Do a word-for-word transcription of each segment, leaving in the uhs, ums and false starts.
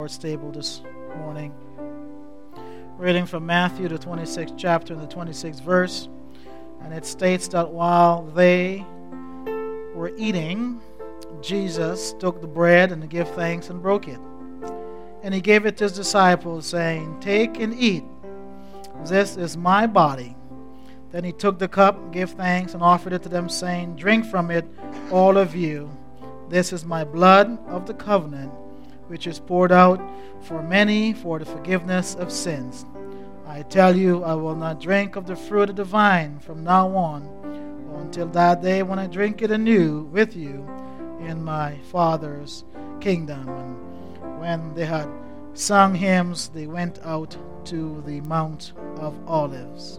Lord's table this morning. Reading from Matthew, the twenty-sixth chapter and the twenty-sixth verse. And it states that while they were eating, Jesus took the bread and gave thanks and broke it. And he gave it to his disciples, saying, "Take and eat. This is my body." Then he took the cup, gave thanks, and offered it to them, saying, "Drink from it, all of you. This is my blood of the covenant, which is poured out for many for the forgiveness of sins. I tell you, I will not drink of the fruit of the vine from now on, until that day when I drink it anew with you in my Father's kingdom." And when they had sung hymns, they went out to the Mount of Olives.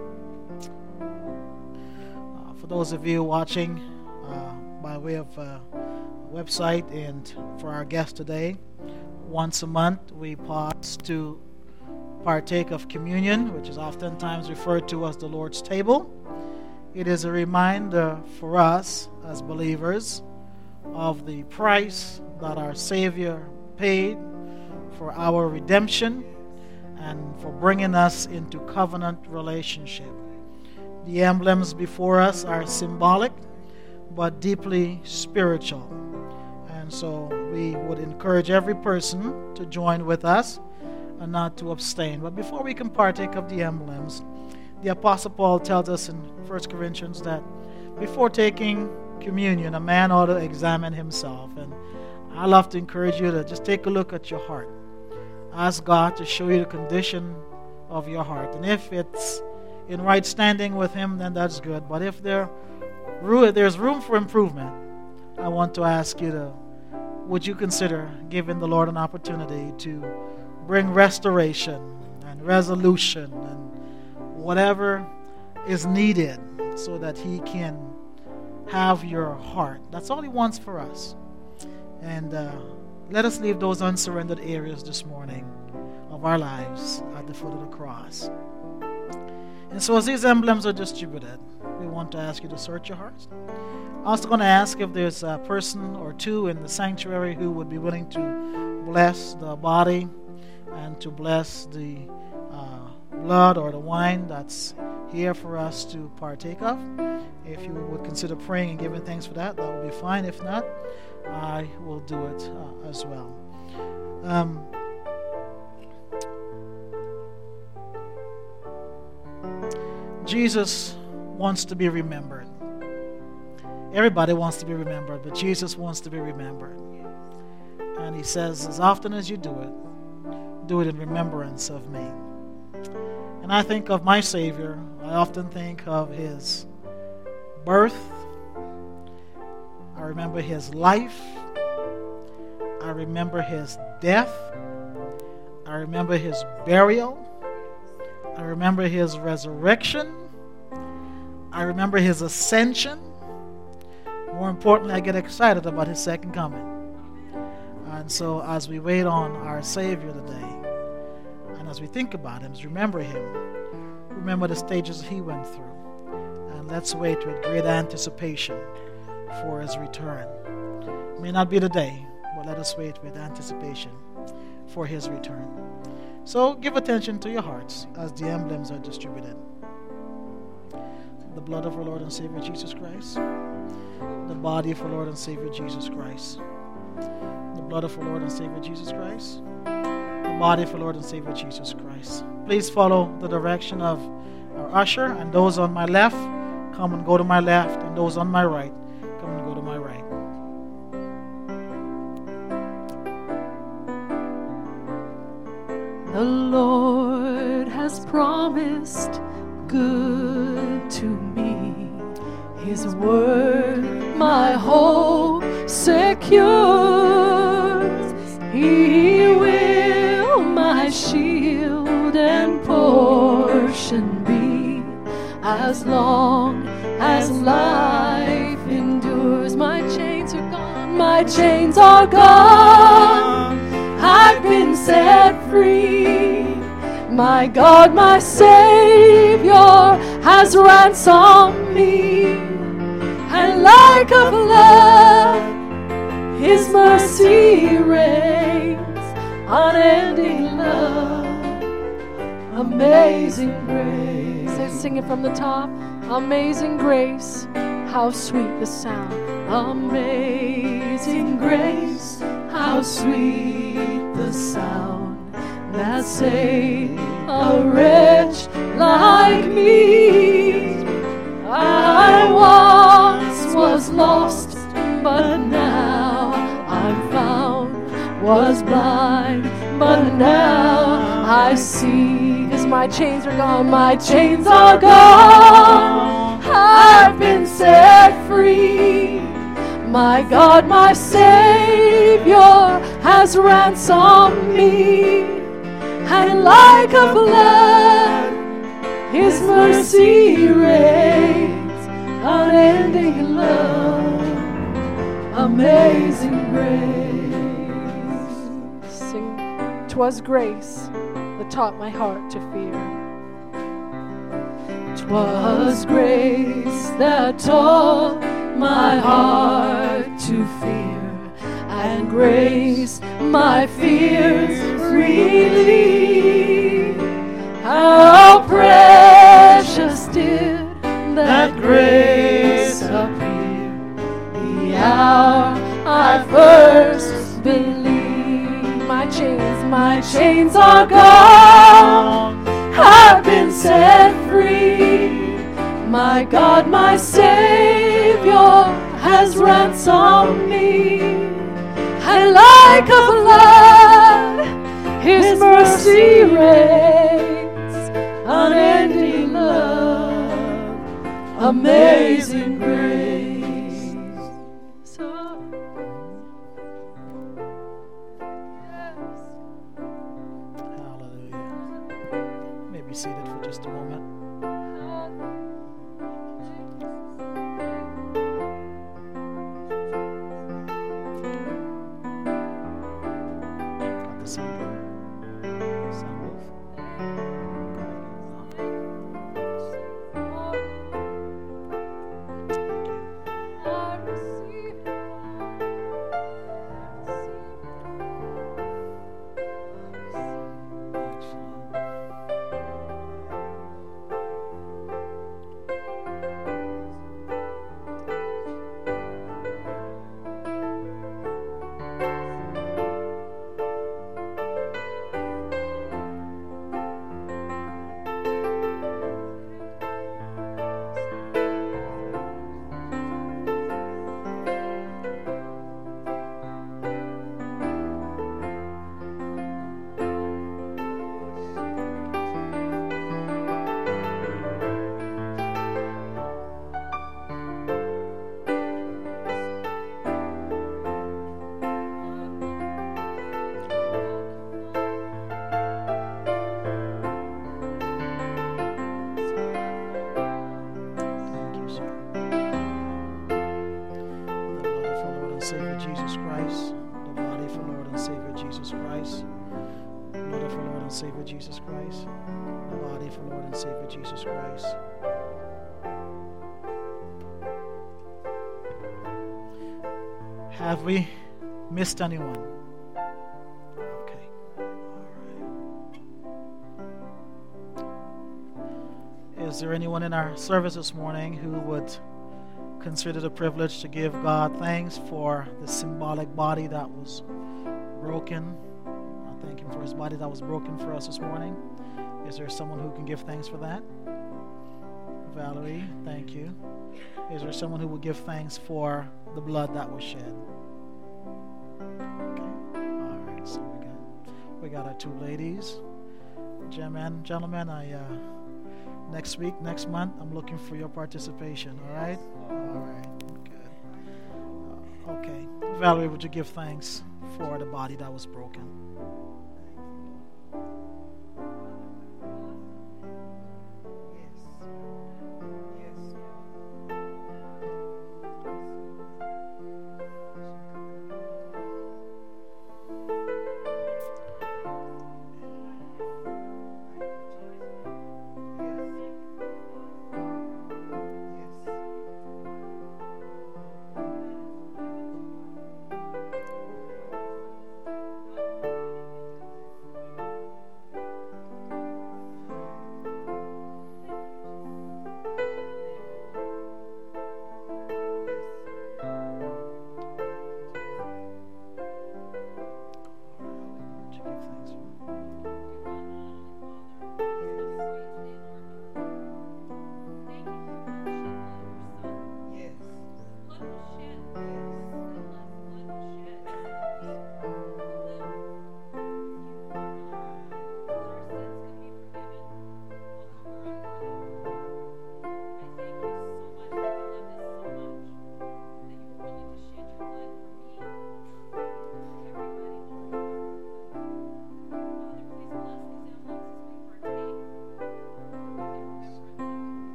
Uh, for those of you watching uh, by way of uh, website, and for our guest today, once a month we pause to partake of communion, which is oftentimes referred to as the Lord's table. It is a reminder for us as believers of the price that our Savior paid for our redemption and for bringing us into covenant relationship. The emblems before us are symbolic but deeply spiritual. And so we would encourage every person to join with us and not to abstain. But before we can partake of the emblems, the Apostle Paul tells us in First Corinthians that before taking communion, a man ought to examine himself. And I love to encourage you to just take a look at your heart. Ask God to show you the condition of your heart. And if it's in right standing with Him, then that's good. But if there, there's room for improvement, I want to ask you to, would you consider giving the Lord an opportunity to bring restoration and resolution and whatever is needed so that He can have your heart. That's all He wants for us. And uh, let us leave those unsurrendered areas this morning of our lives at the foot of the cross. And so as these emblems are distributed, we want to ask you to search your hearts. I'm also going to ask if there's a person or two in the sanctuary who would be willing to bless the body and to bless the uh, blood or the wine that's here for us to partake of. If you would consider praying and giving thanks for that, that would be fine. If not, I will do it uh, as well. Um, Jesus wants to be remembered. Everybody wants to be remembered, but Jesus wants to be remembered. And He says, as often as you do it, do it in remembrance of me. And I think of my Savior. I often think of His birth. I remember His life. I remember His death. I remember His burial. I remember His resurrection. I remember His ascension. More importantly, I get excited about His second coming. And so as we wait on our Savior today, and as we think about Him, as we remember Him, remember the stages He went through. And let's wait with great anticipation for His return. It may not be today, but let us wait with anticipation for His return. So give attention to your hearts as the emblems are distributed. The blood of our Lord and Savior Jesus Christ. The body of our Lord and Savior Jesus Christ. The blood of our Lord and Savior Jesus Christ. The body of our Lord and Savior Jesus Christ. Please follow the direction of our usher, and those on my left, come and go to my left, and those on my right, come and go to my right. The Lord has promised good to me. His word my hope secures. He will my shield and portion be, as long as life endures. My chains are gone, my chains are gone. I've been set free. My God, my Savior has ransomed me. And like a flood, His mercy reigns. unending love, amazing grace. Say, sing it from the top. Amazing grace, how sweet the sound. Amazing grace, how sweet the sound that saved a wretch like me. I once was lost, but now I'm found. Was blind, but now I see. 'Cause my chains are gone, my chains are gone. I've been set free. My God, my Savior has ransomed me. And like a flood, His mercy reigns, unending love, amazing grace. Sing, 'twas grace that taught my heart to fear. 'Twas grace that taught my heart to fear, and grace my fears relieved. How precious did that grace appear the hour I first believed. My chains, my chains are gone. I've been set free. My God, my Savior has ransomed me. And like a flood, His mercy reigns, unending love, amazing grace. So, Hallelujah. You may be seated for just a moment. Got the sound on? Sound off? Savior Jesus Christ, the body for Lord and Savior Jesus Christ, blood for Lord and Savior Jesus Christ, the body for Lord and Savior Jesus Christ. Have we missed anyone? Okay. All right. Is there anyone in our service this morning who would consider the privilege to give God thanks for the symbolic body that was broken? I thank Him for His body that was broken for us this morning. Is there someone who can give thanks for that? Valerie, thank you. Is there someone who will give thanks for the blood that was shed? Okay. All right. So we got we got our two ladies. Gentlemen, gentlemen, I uh, next week, next month, I'm looking for your participation. All right. All right. Good. Uh, okay. Valerie, would you give thanks for the body that was broken?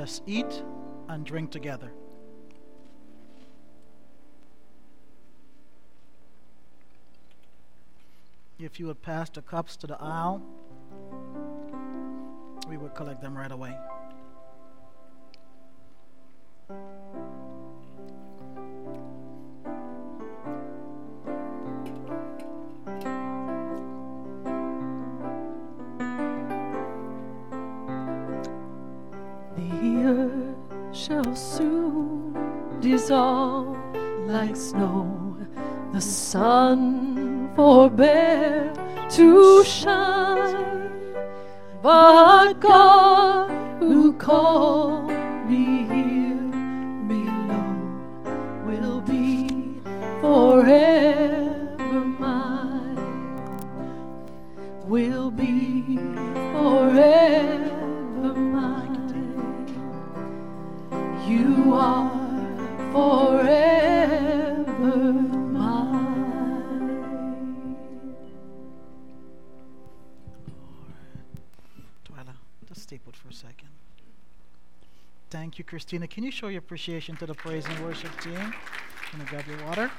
us eat and drink together. If you would pass the cups to the aisle, we would collect them right away. The earth shall soon dissolve like snow. The sun forbear to shine, but God who called me here below will be forever mine, will be forever mine. You are forever mine. Twyla, just stay put for a second. Thank you, Christina. Can you show your appreciation to the praise and worship team? Can you grab your water?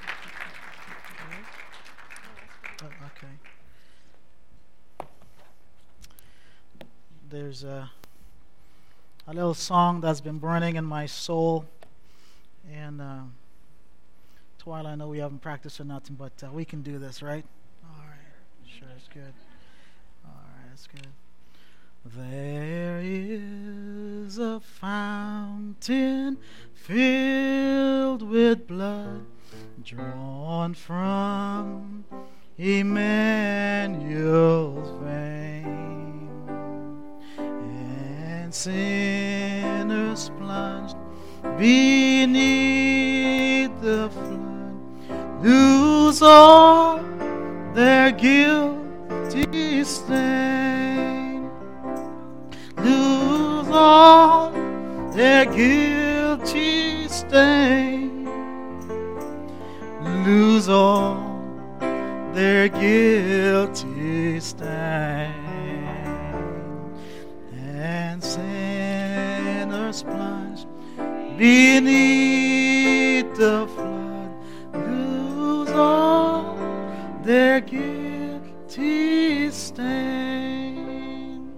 Oh, okay. There's a, a little song that's been burning in my soul. And uh, Twyla, I know we haven't practiced or nothing, but uh, we can do this, right? All right. Sure, it's good. All right, it's good. There is a fountain filled with blood drawn from Emmanuel's vein, and sinners plunged beneath the flood lose all their guilty stain, lose all their guilty stain, lose all their guilty stain, and sinners plunged beneath the flood lose all their guilty stain,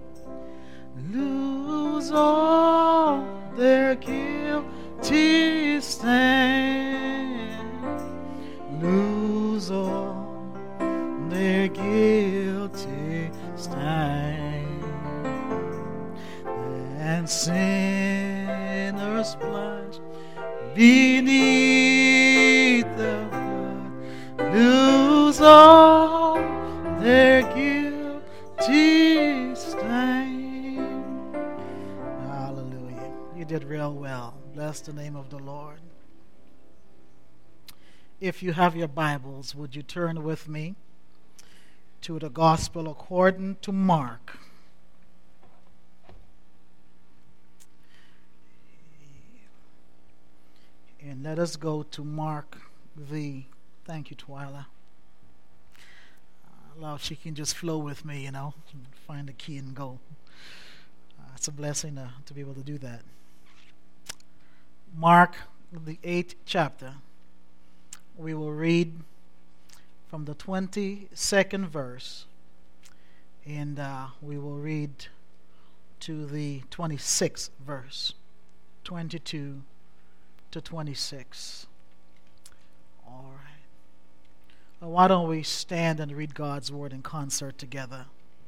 lose all their guilty stain, lose all their guilty stain, and sinners plunged beneath the flood lose all their guilty stain. Hallelujah. You did real well. Bless the name of the Lord. If you have your Bibles, would you turn with me to the Gospel according to Mark? And let us go to Mark the, thank you, Twyla. Uh, allow she can just flow with me, you know, find the key and go. Uh, it's a blessing uh, to be able to do that. Mark the eighth chapter. We will read from the twenty-second verse, and uh, we will read to the twenty-sixth verse, twenty-two to twenty-six. All right. Well, why don't we stand and read God's word in concert together?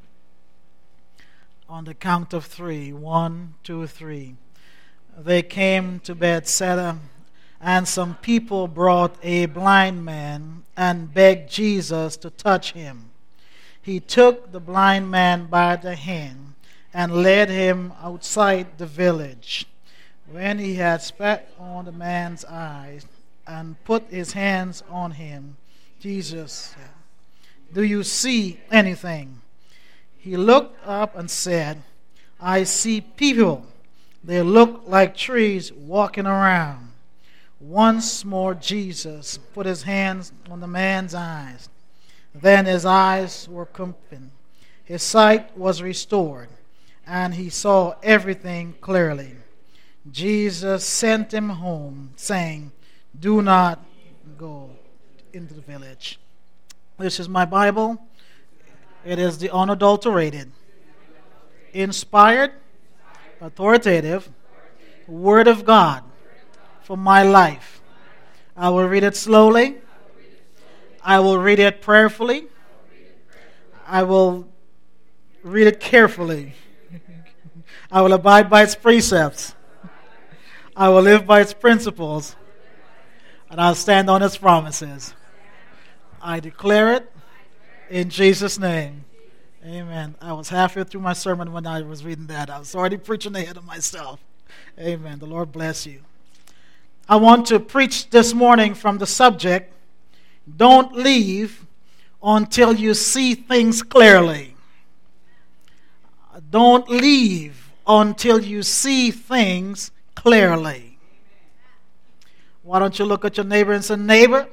On the count of three, one, two, three. They came to Bethsaida, and some people brought a blind man and begged Jesus to touch him. He took the blind man by the hand and led him outside the village. When he had spat on the man's eyes and put his hands on him, Jesus said, "Do you see anything?" He looked up and said, "I see people. They look like trees walking around." Once more Jesus put his hands on the man's eyes. Then his eyes were opened. His sight was restored, and he saw everything clearly. Jesus sent him home, saying, do not go into the village. This is my Bible. It is the unadulterated, inspired, authoritative Word of God for my life. I will read it slowly. I will read it prayerfully. I will read it carefully. I will abide by its precepts. I will live by its principles. And I'll stand on its promises. I declare it in Jesus' name. Amen. I was halfway through my sermon when I was reading that. I was already preaching ahead of myself. Amen. The Lord bless you. I want to preach this morning from the subject, don't leave until you see things clearly. Don't leave until you see things clearly. Why don't you look at your neighbor and say, neighbor,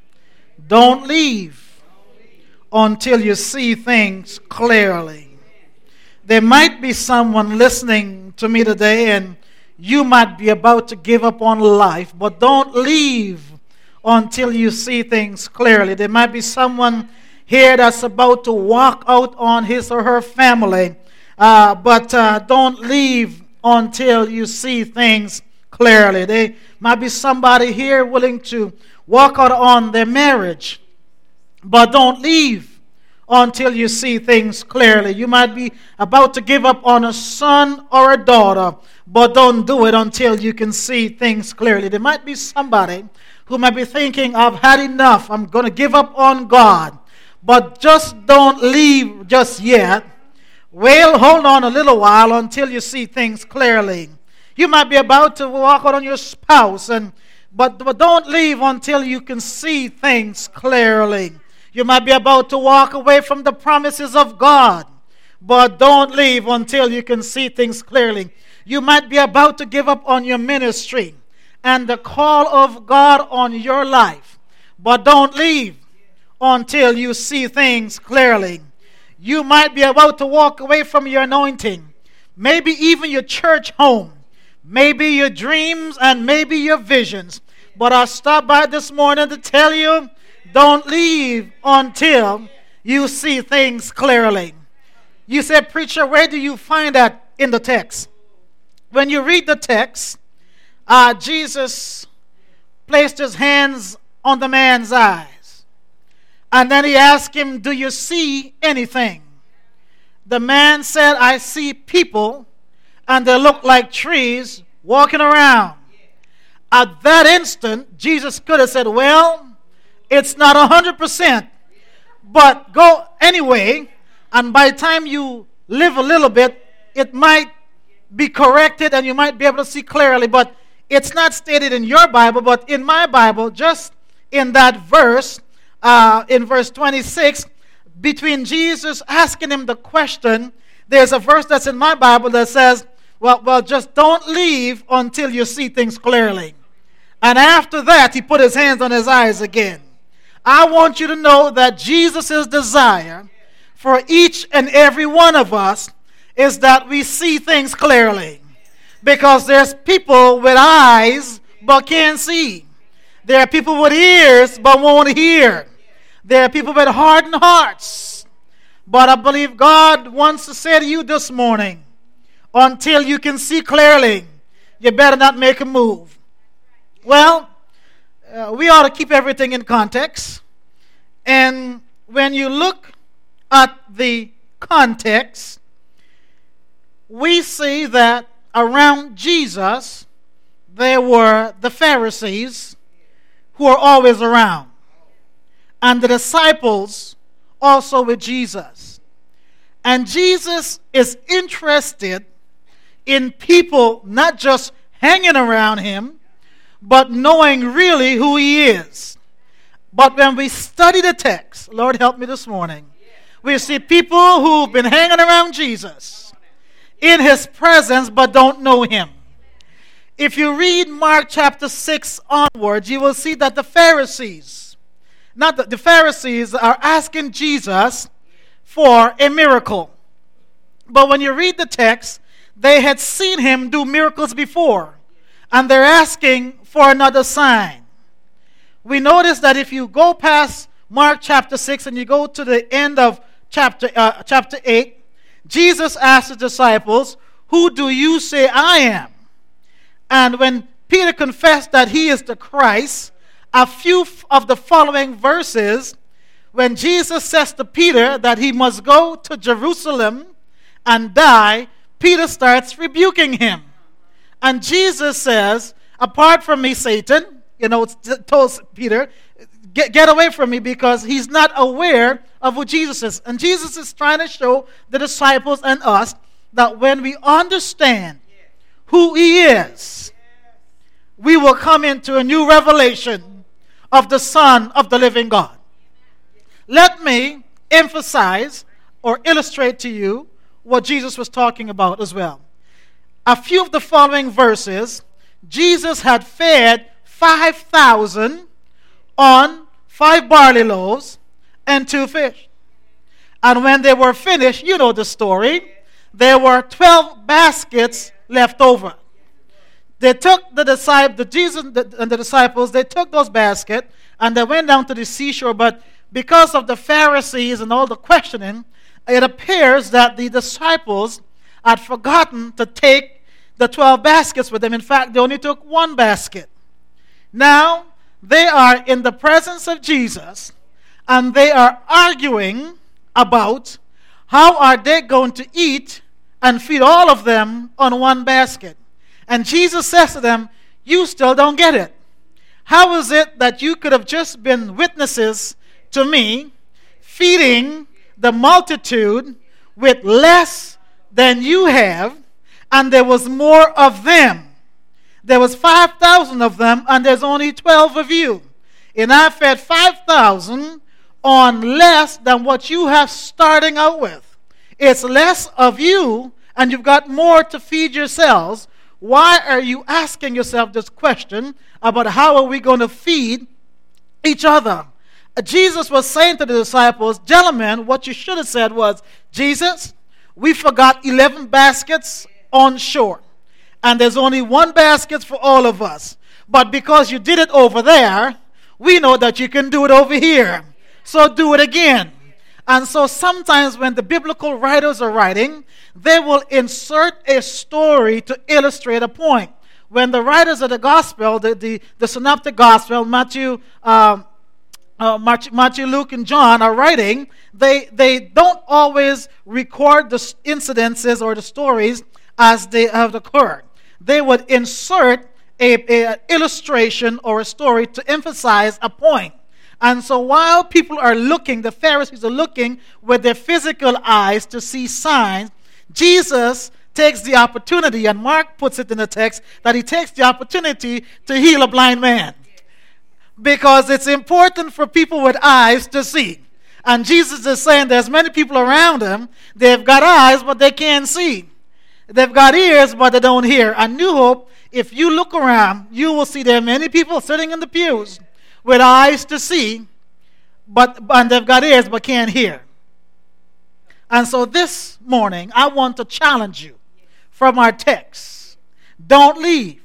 don't leave until you see things clearly. There might be someone listening to me today and you might be about to give up on life, but don't leave until you see things clearly. There might be someone here that's about to walk out on his or her family, uh, but uh, don't leave until you see things clearly. There might be somebody here willing to walk out on their marriage, but don't leave until you see things clearly. You might be about to give up on a son or a daughter, but don't do it until you can see things clearly. There might be somebody who might be thinking, I've had enough. I'm going to give up on God. But just don't leave just yet. Well, hold on a little while until you see things clearly. You might be about to walk out on your spouse, and but, but don't leave until you can see things clearly. You might be about to walk away from the promises of God, but don't leave until you can see things clearly. You might be about to give up on your ministry and the call of God on your life, but don't leave until you see things clearly. You might be about to walk away from your anointing, maybe even your church home, maybe your dreams and maybe your visions. But I stopped by this morning to tell you, don't leave until you see things clearly. You said, preacher, where do you find that in the text? When you read the text, uh, Jesus placed his hands on the man's eyes. And then he asked him, do you see anything? The man said, I see people, and they look like trees walking around. At that instant, Jesus could have said, well, it's not one hundred percent, but go anyway, and by the time you live a little bit, it might be corrected and you might be able to see clearly. But it's not stated in your Bible, but in my Bible, just in that verse, uh, in verse twenty-six, between Jesus asking him the question, there's a verse that's in my Bible that says, well, well, just don't leave until you see things clearly. And after that, he put his hands on his eyes again. I want you to know that Jesus' desire for each and every one of us is that we see things clearly. Because there's people with eyes but can't see. There are people with ears but won't hear. There are people with hardened hearts. But I believe God wants to say to you this morning, until you can see clearly, you better not make a move. Well, uh, we ought to keep everything in context. And when you look at the context, we see that around Jesus, there were the Pharisees who are always around, and the disciples also with Jesus. And Jesus is interested in people not just hanging around him, but knowing really who he is. But when we study the text, Lord help me this morning, we see people who've been hanging around Jesus in his presence but don't know him. If you read Mark chapter six onwards, you will see that the Pharisees, not the, the Pharisees are asking Jesus for a miracle. But when you read the text, they had seen him do miracles before. and they're asking for another sign. We notice that if you go past Mark chapter six and you go to the end of chapter, uh, chapter eight, Jesus asked the disciples, "Who do you say I am?" And when Peter confessed that he is the Christ, a few of the following verses, when Jesus says to Peter that he must go to Jerusalem and die, Peter starts rebuking him. And Jesus says, "Apart from me, Satan," you know, tells Peter, get, get away from me, because he's not aware of who Jesus is. And Jesus is trying to show the disciples and us that when we understand who he is, we will come into a new revelation of the Son of the living God. Let me emphasize or illustrate to you what Jesus was talking about as well. A few of the following verses, Jesus had fed five thousand on five barley loaves and two fish. And when they were finished, you know the story, there were twelve baskets left over. They took the disciples, the Jesus and the disciples, they took those baskets and they went down to the seashore, but because of the Pharisees and all the questioning, it appears that the disciples had forgotten to take the twelve baskets with them. In fact, they only took one basket. Now, they are in the presence of Jesus, and they are arguing about how are they going to eat and feed all of them on one basket. And Jesus says to them, "You still don't get it. How is it that you could have just been witnesses to me feeding the multitude with less than you have, and there was more of them? There was five thousand of them, and there's only twelve of you. And I fed five thousand on less than what you have starting out with. It's less of you, and you've got more to feed yourselves. Why are you asking yourself this question about how are we going to feed each other?" Jesus was saying to the disciples, "Gentlemen, what you should have said was, Jesus, we forgot eleven baskets on shore, and there's only one basket for all of us. But because you did it over there, we know that you can do it over here. So do it again." And so sometimes when the biblical writers are writing, they will insert a story to illustrate a point. When the writers of the gospel, the, the, the synoptic gospel, Matthew, um, uh, Matthew, Luke, and John are writing, they, they don't always record the incidences or the stories as they have occurred. They would insert a, a illustration or a story to emphasize a point. And so while people are looking, the Pharisees are looking with their physical eyes to see signs, Jesus takes the opportunity, and Mark puts it in the text, that he takes the opportunity to heal a blind man. Because it's important for people with eyes to see. And Jesus is saying there's many people around him, they've got eyes, but they can't see. They've got ears, but they don't hear. And New Hope, if you look around, you will see there are many people sitting in the pews with eyes to see, but and they've got ears but can't hear. And so this morning, I want to challenge you from our text. Don't leave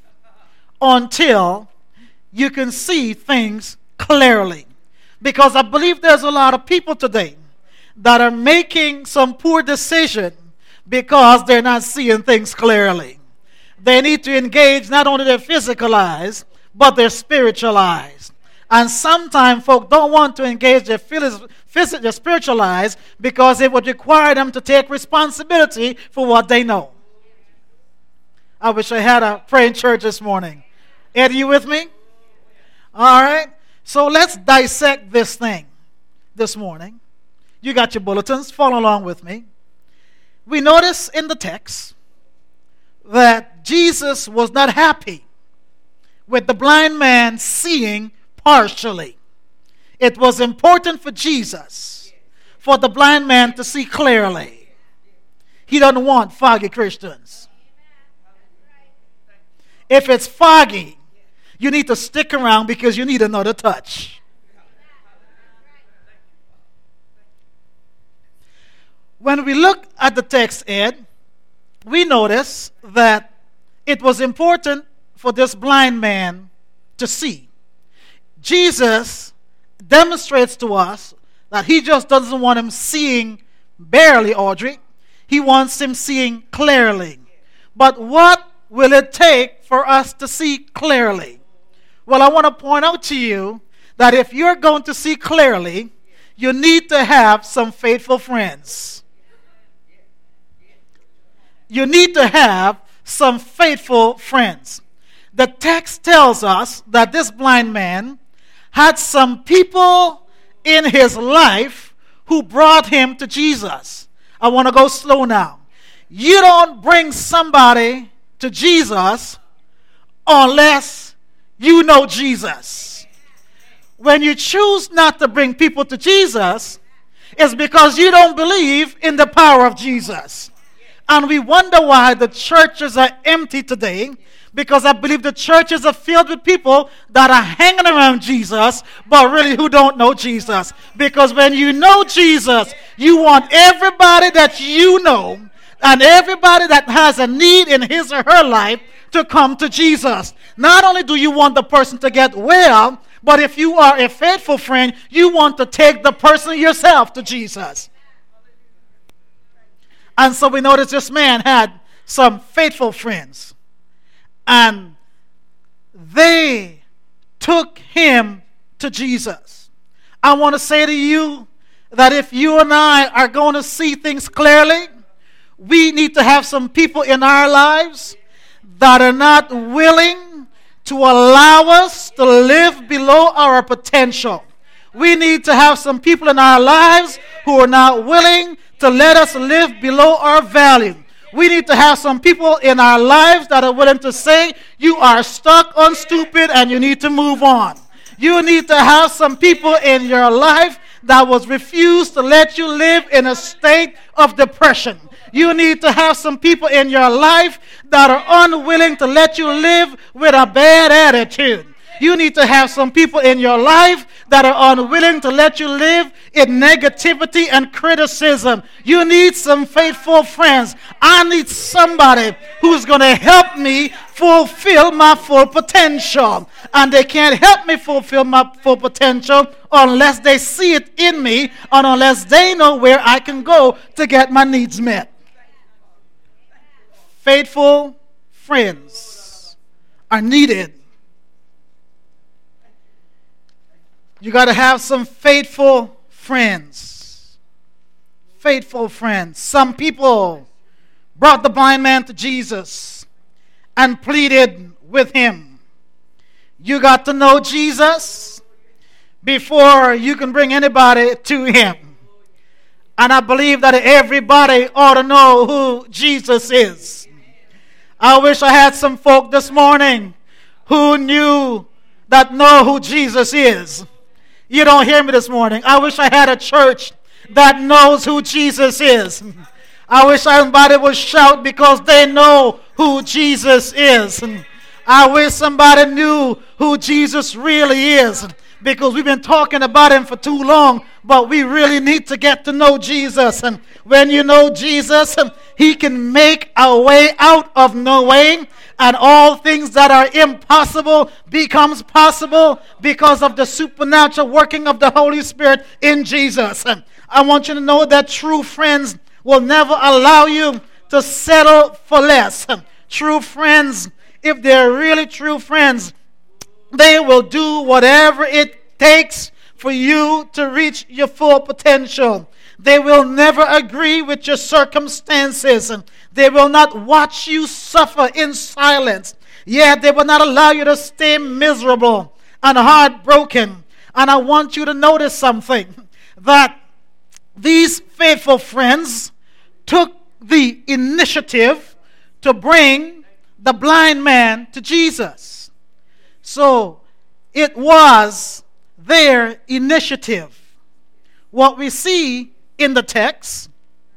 until you can see things clearly. Because I believe there's a lot of people today that are making some poor decision because they're not seeing things clearly. They need to engage not only their physical eyes, but their spiritual eyes. And sometimes folk don't want to engage their, phys- phys- their spiritual eyes because it would require them to take responsibility for what they know. I wish I had a praying church this morning. Ed, you with me? All right. So let's dissect this thing this morning. You got your bulletins. Follow along with me. We notice in the text that Jesus was not happy with the blind man seeing partially. It was important for Jesus for the blind man to see clearly. He doesn't want foggy Christians. If it's foggy, you need to stick around because you need another touch. When we look at the text, Ed, we notice that it was important for this blind man to see. Jesus demonstrates to us that he just doesn't want him seeing barely, Audrey. He wants him seeing clearly. But what will it take for us to see clearly? Well, I want to point out to you that if you're going to see clearly, you need to have some faithful friends. You need to have some faithful friends. The text tells us that this blind man had some people in his life who brought him to Jesus. I want to go slow now. You don't bring somebody to Jesus unless you know Jesus. When you choose not to bring people to Jesus, it's because you don't believe in the power of Jesus. And we wonder why the churches are empty today, because I believe the churches are filled with people that are hanging around Jesus, but really who don't know Jesus. Because when you know Jesus, you want everybody that you know and everybody that has a need in his or her life to come to Jesus. Not only do you want the person to get well, but if you are a faithful friend, you want to take the person yourself to Jesus. And so we notice this man had some faithful friends. And they took him to Jesus. I want to say to you that if you and I are going to see things clearly, we need to have some people in our lives that are not willing to allow us to live below our potential. We need to have some people in our lives who are not willing to let us live below our value. We need to have some people in our lives that are willing to say, you are stuck on stupid and you need to move on. You need to have some people in your life that was refused to let you live in a state of depression. You need to have some people in your life that are unwilling to let you live with a bad attitude. You need to have some people in your life that are unwilling to let you live in negativity and criticism. You need some faithful friends. I need somebody who's going to help me fulfill my full potential. And they can't help me fulfill my full potential unless they see it in me and unless they know where I can go to get my needs met. Faithful friends are needed. You got to have some faithful friends. Faithful friends. Some people brought the blind man to Jesus and pleaded with him. You got to know Jesus before you can bring anybody to him. And I believe that everybody ought to know who Jesus is. I wish I had some folk this morning who knew that know who Jesus is. You don't hear me this morning. I wish I had a church that knows who Jesus is. I wish somebody would shout because they know who Jesus is. I wish somebody knew who Jesus really is, because we've been talking about him for too long, but we really need to get to know Jesus. And when you know Jesus, he can make a way out of no way, and all things that are impossible becomes possible because of the supernatural working of the Holy Spirit in Jesus. And I want you to know that true friends will never allow you to settle for less. True friends, if they're really true friends, they will do whatever it takes for you to reach your full potential. They will never agree with your circumstances. They will not watch you suffer in silence. Yet they will not allow you to stay miserable and heartbroken. And I want you to notice something, that these faithful friends took the initiative to bring the blind man to Jesus. So it was their initiative. What we see in the text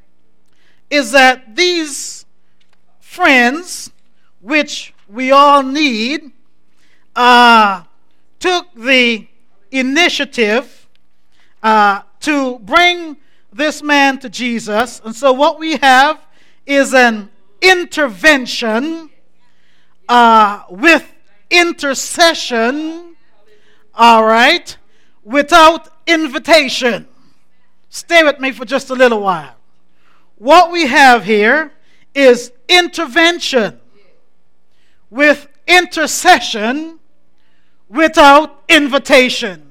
is that these friends, which we all need, uh, took the initiative uh, to bring this man to Jesus. And so what we have is an intervention uh, with intercession, all right, without invitation. Stay with me for just a little while. What we have here is intervention with intercession without invitation.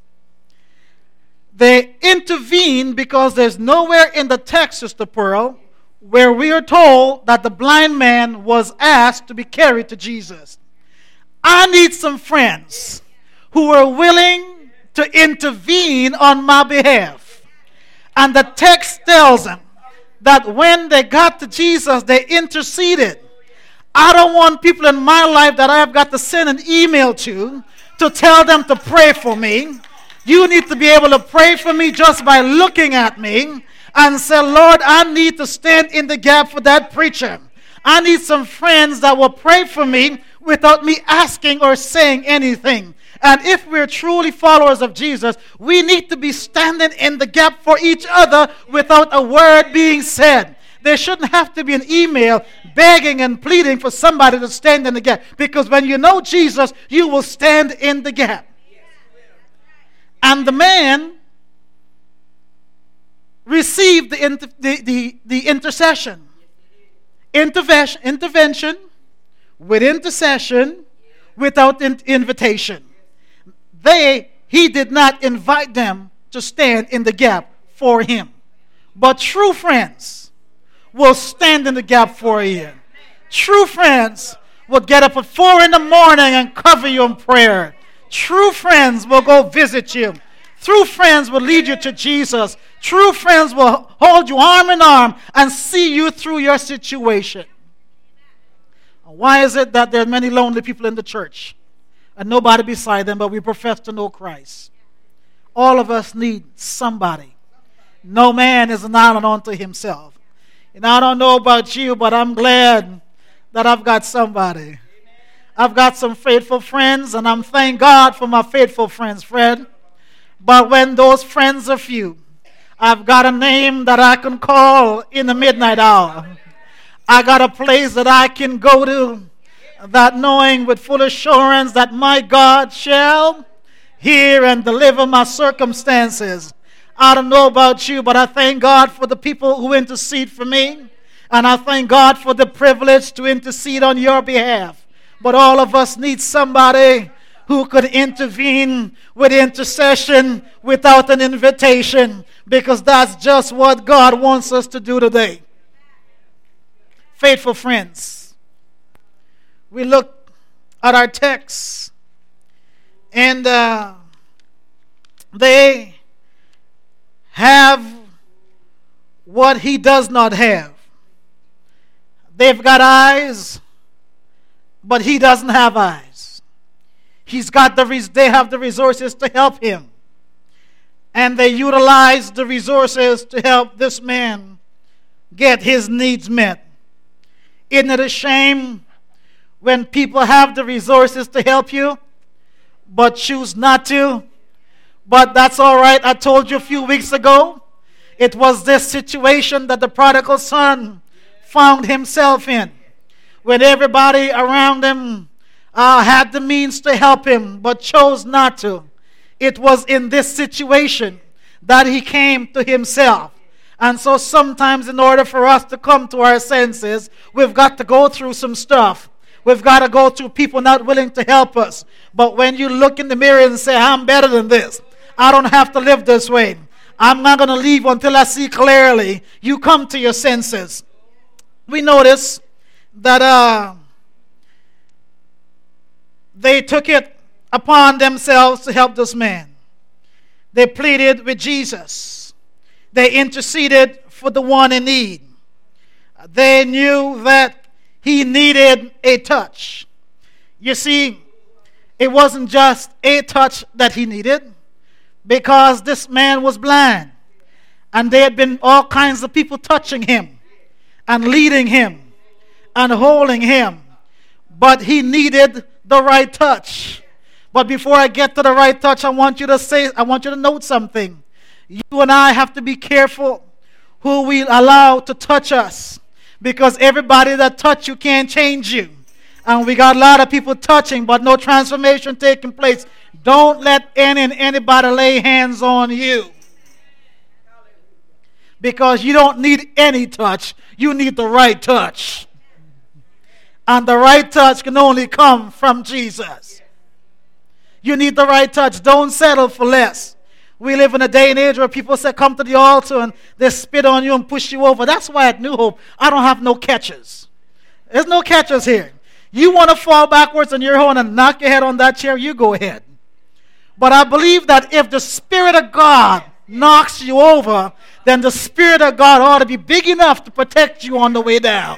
They intervene because there's nowhere in the text, Sister Pearl, where we are told that the blind man was asked to be carried to Jesus. I need some friends who are willing to intervene on my behalf. And the text tells them that when they got to Jesus, they interceded. I don't want people in my life that I have got to send an email to to tell them to pray for me. You need to be able to pray for me just by looking at me and say, Lord, I need to stand in the gap for that preacher. I need some friends that will pray for me without me asking or saying anything. And if we're truly followers of Jesus, we need to be standing in the gap for each other without a word being said. There shouldn't have to be an email begging and pleading for somebody to stand in the gap. Because when you know Jesus, you will stand in the gap. And the man received the, inter- the, the, the intercession. Intervention, intervention with intercession without in- invitation. They, he did not invite them to stand in the gap for him. But true friends will stand in the gap for you. True friends will get up at four in the morning and cover you in prayer. True friends will go visit you. True friends will lead you to Jesus. True friends will hold you arm in arm and see you through your situation. Why is it that there are many lonely people in the church and nobody beside them, but we profess to know Christ? All of us need somebody. No man is an island unto himself. And I don't know about you, but I'm glad that I've got somebody. I've got some faithful friends, and I'm thank God for my faithful friends, Fred. But when those friends are few, I've got a name that I can call in the midnight hour. I got a place that I can go to, that knowing with full assurance that my God shall hear and deliver my circumstances. I don't know about you, but I thank God for the people who intercede for me. And I thank God for the privilege to intercede on your behalf. But all of us need somebody who could intervene with intercession without an invitation, because that's just what God wants us to do today. Faithful friends, we look at our texts, and uh, they have what he does not have. They've got eyes, but he doesn't have eyes. He's got the res- they have the resources to help him. And they utilize the resources to help this man get his needs met. Isn't it a shame when people have the resources to help you, but choose not to? But that's all right. I told you a few weeks ago, it was this situation that the prodigal son found himself in, when everybody around him uh, had the means to help him, but chose not to. It was in this situation that he came to himself. And so sometimes in order for us to come to our senses, we've got to go through some stuff. We've got to go through people not willing to help us. But when you look in the mirror and say, I'm better than this, I don't have to live this way, I'm not going to leave until I see clearly, you come to your senses. We notice that uh, they took it upon themselves to help this man. They pleaded with Jesus. They interceded for the one in need. They knew that he needed a touch. You see, it wasn't just a touch that he needed, because this man was blind, and there had been all kinds of people touching him and leading him and holding him, but he needed the right touch. But before I get to the right touch, I want you to say, I want you to note something. You and I have to be careful who we allow to touch us, because everybody that touch you can't change you. And we got a lot of people touching, but no transformation taking place. Don't let any and anybody lay hands on you. Because you don't need any touch. You need the right touch. And the right touch can only come from Jesus. You need the right touch. Don't settle for less. We live in a day and age where people say, come to the altar and they spit on you and push you over. That's why at New Hope, I don't have no catchers. There's no catchers here. You want to fall backwards on your own and knock your head on that chair, you go ahead. But I believe that if the Spirit of God knocks you over, then the Spirit of God ought to be big enough to protect you on the way down.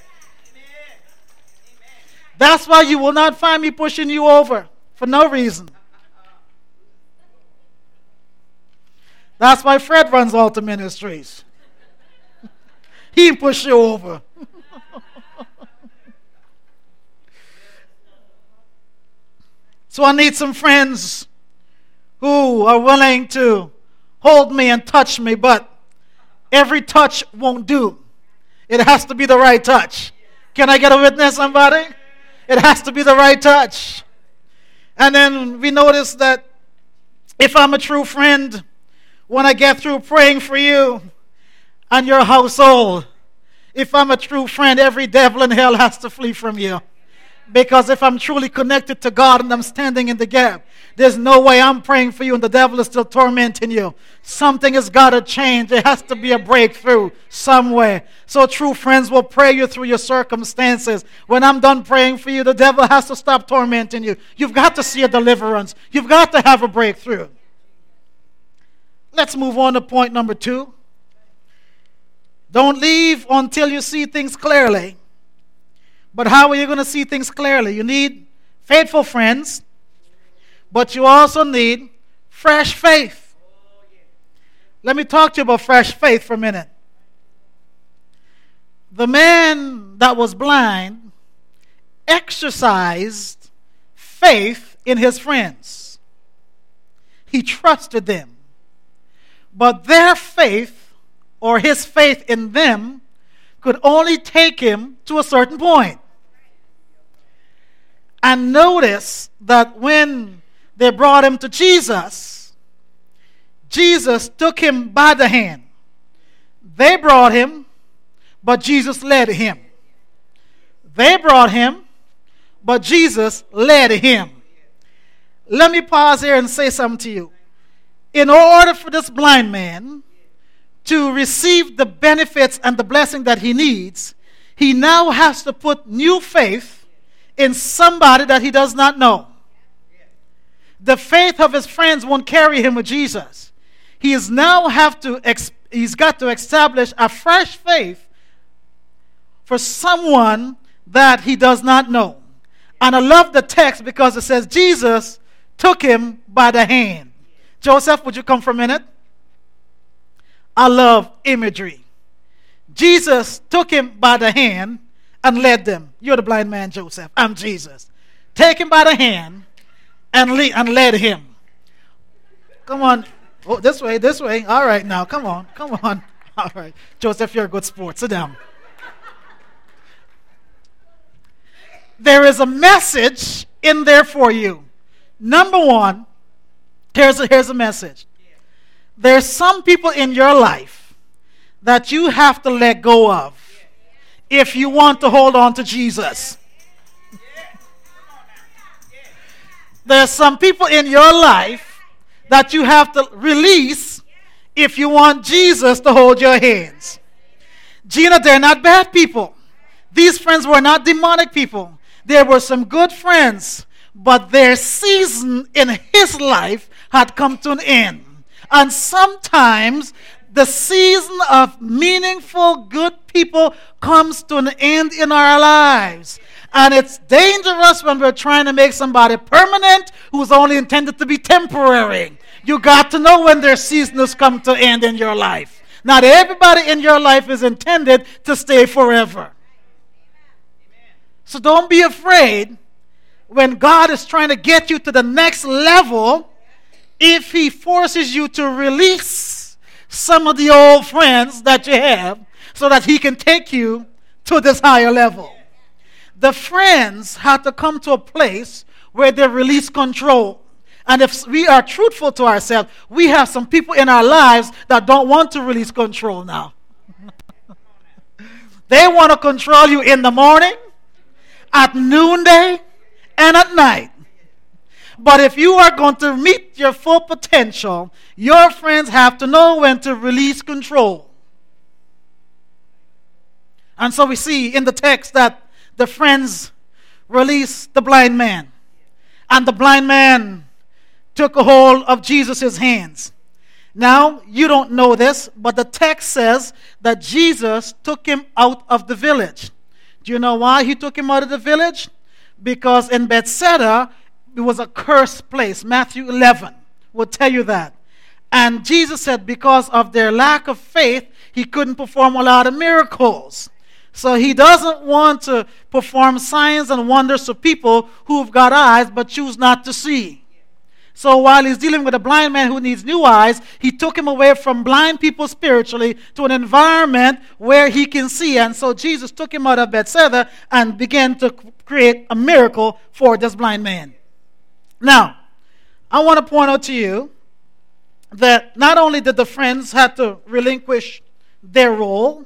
That's why you will not find me pushing you over for no reason. That's why Fred runs Altar Ministries. He push you over. So I need some friends who are willing to hold me and touch me, but every touch won't do. It has to be the right touch. Can I get a witness, somebody? It has to be the right touch. And then we notice that if I'm a true friend, when I get through praying for you and your household, if I'm a true friend, every devil in hell has to flee from you. Because if I'm truly connected to God and I'm standing in the gap, there's no way I'm praying for you and the devil is still tormenting you. Something has got to change. There has to be a breakthrough somewhere. So true friends will pray you through your circumstances. When I'm done praying for you, the devil has to stop tormenting you. You've got to see a deliverance. You've got to have a breakthrough. Let's move on to point number two. Don't leave until you see things clearly. But how are you going to see things clearly? You need faithful friends, but you also need fresh faith. Let me talk to you about fresh faith for a minute. The man that was blind exercised faith in his friends. He trusted them. But their faith, or his faith in them, could only take him to a certain point. And notice that when they brought him to Jesus, Jesus took him by the hand. They brought him, but Jesus led him. They brought him, but Jesus led him. Let me pause here and say something to you. In order for this blind man to receive the benefits and the blessing that he needs, he now has to put new faith in somebody that he does not know. The faith of his friends won't carry him with Jesus. He is now have to he's got to establish a fresh faith for someone that he does not know. And I love the text because it says Jesus took him by the hand. Joseph, would you come for a minute? I love imagery. Jesus took him by the hand and led them. You're the blind man, Joseph. I'm Jesus. Take him by the hand and lead, and led him. Come on. Oh, this way, this way. All right, now, come on, come on. All right. Joseph, you're a good sport. Sit down. There is a message in there for you. Number one, here's a, here's a message. There's some people in your life that you have to let go of if you want to hold on to Jesus. There's some people in your life that you have to release if you want Jesus to hold your hands. Gina, they're not bad people. These friends were not demonic people. There were some good friends, but their season in his life had come to an end. And sometimes the season of meaningful, good people comes to an end in our lives. And it's dangerous when we're trying to make somebody permanent who's only intended to be temporary. You got to know when their season has come to end in your life. Not everybody in your life is intended to stay forever. So don't be afraid when God is trying to get you to the next level if he forces you to release some of the old friends that you have so that he can take you to this higher level. the friends had to come to a place where they release control. And if we are truthful to ourselves, we have some people in our lives that don't want to release control now. They want to control you in the morning, at noonday, and at night. But if you are going to meet your full potential, your friends have to know when to release control. And so we see in the text that the friends released the blind man. And the blind man took a hold of Jesus' hands. Now, you don't know this, but the text says that Jesus took him out of the village. Do you know why he took him out of the village? Because in Bethsaida, it was a cursed place. Matthew eleven will tell you that. And Jesus said because of their lack of faith, he couldn't perform a lot of miracles. So he doesn't want to perform signs and wonders to people who've got eyes but choose not to see. So while he's dealing with a blind man who needs new eyes, he took him away from blind people spiritually to an environment where he can see. And so Jesus took him out of Bethsaida and began to create a miracle for this blind man. Now, I want to point out to you that not only did the friends have to relinquish their role,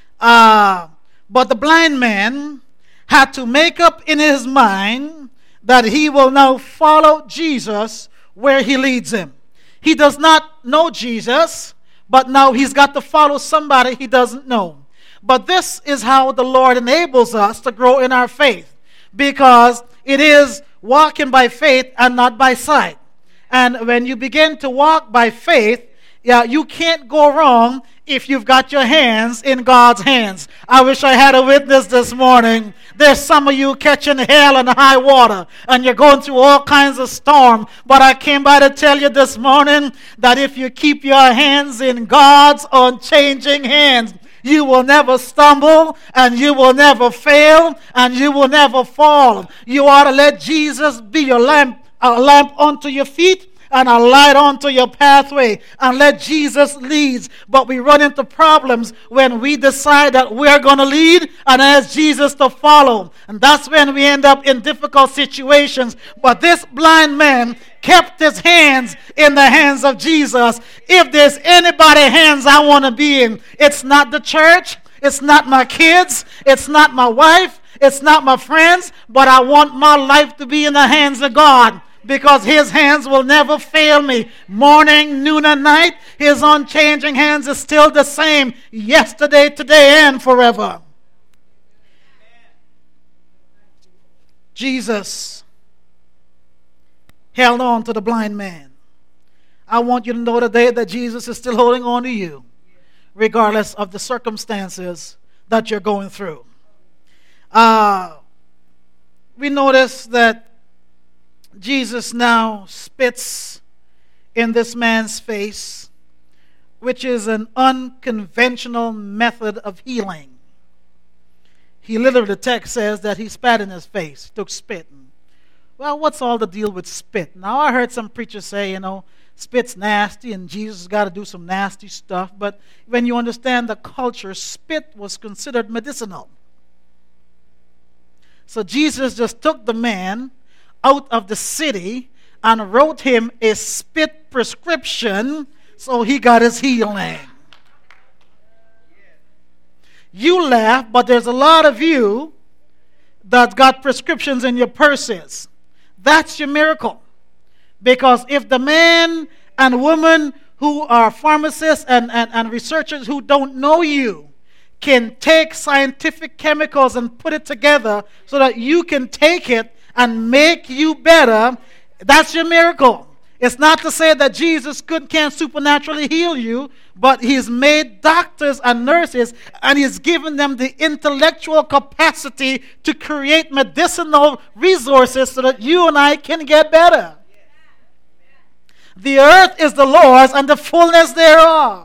uh, but the blind man had to make up in his mind that he will now follow Jesus where he leads him. He does not know Jesus, but now he's got to follow somebody he doesn't know. But this is how the Lord enables us to grow in our faith, because it is walking by faith and not by sight. And when you begin to walk by faith, yeah, you can't go wrong if you've got your hands in God's hands. I wish I had a witness this morning. There's some of you catching hell and high water, and you're going through all kinds of storm. But I came by to tell you this morning that if you keep your hands in God's unchanging hands, you will never stumble, and you will never fail, and you will never fall. You ought to let Jesus be your lamp, a lamp unto your feet, and a light onto your pathway, and let Jesus lead. But we run into problems when we decide that we're going to lead and ask Jesus to follow. And that's when we end up in difficult situations. But this blind man kept his hands in the hands of Jesus. If there's anybody's hands I want to be in, it's not the church, it's not my kids, it's not my wife, it's not my friends, but I want my life to be in the hands of God. Because his hands will never fail me. Morning, noon, and night, his unchanging hands is still the same. Yesterday, today, and forever. Jesus held on to the blind man. I want you to know today that Jesus is still holding on to you, regardless of the circumstances that you're going through. Uh, we notice that Jesus now spits in this man's face, which is an unconventional method of healing. He literally, the text says that he spat in his face, took spit. Well, what's all the deal with spit? Now, I heard some preachers say, you know, spit's nasty and Jesus got to do some nasty stuff. But when you understand the culture, spit was considered medicinal. So Jesus just took the man out of the city and wrote him a spit prescription, so he got his healing. You laugh, but there's a lot of you that got prescriptions in your purses. That's your miracle. Because if the man and woman who are pharmacists and, and, and researchers who don't know you can take scientific chemicals and put it together so that you can take it and make you better, that's your miracle. It's not to say that Jesus could, can't supernaturally heal you, but he's made doctors and nurses, and he's given them the intellectual capacity to create medicinal resources so that you and I can get better. The earth is the Lord's and the fullness thereof.